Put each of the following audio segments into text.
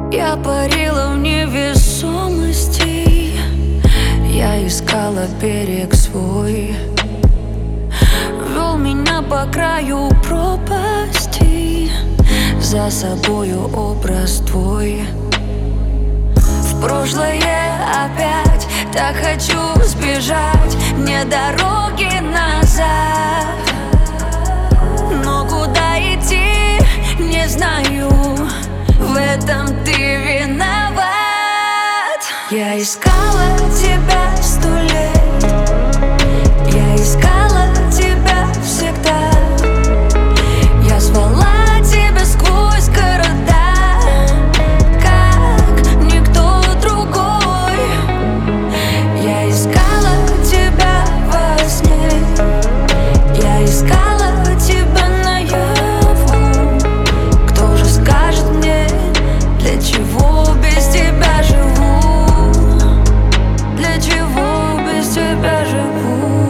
Я парила в невесомости, я искала берег свой. Вел меня по краю пропасти, за собою образ твой. В прошлое опять так хочу сбежать, мне дороги назад. Но куда идти, не знаю, в этом ты виноват. Я искала тебя 100 лет, я искала тебя всегда. Я звала тебя сквозь города, как никто другой. Я искала тебя во сне, я искала тебя наяву. Кто же скажет мне, для чего без тебя живу? Для чего без тебя живу?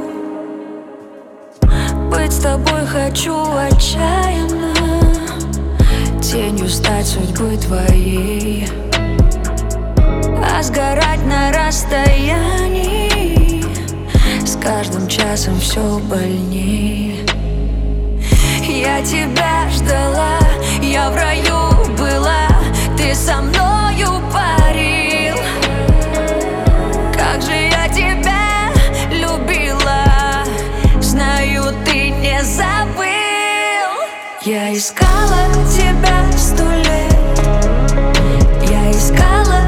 Быть с тобой хочу отчаянно, тенью стать судьбы твоей, а сгорать на расстоянии с каждым часом все больней. Я тебя ждала, я в раю была, ты со мною парил. Как же я тебя любила, знаю, ты не забыл. Я искала тебя 100 лет, я искала